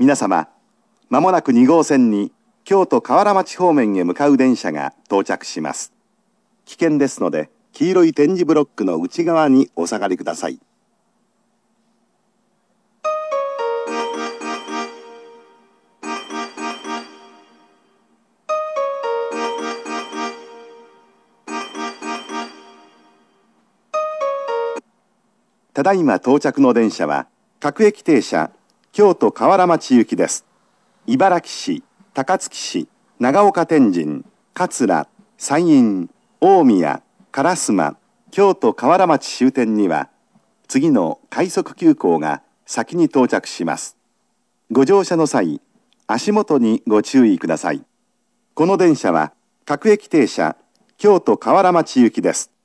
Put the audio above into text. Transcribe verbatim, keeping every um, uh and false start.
皆様、まもなくに号線に京都河原町方面へ向かう電車が到着します。危険ですので、黄色い点字ブロックの内側にお下がりください。ただいま到着の電車は、各駅停車、京都河原町行きです。茨木市、高槻市、長岡天神、桂、山陰、大宮、烏丸、京都河原町終点には、次の快速急行が先に到着します。ご乗車の際、足元にご注意ください。この電車は、各駅停車、京都河原町行きです。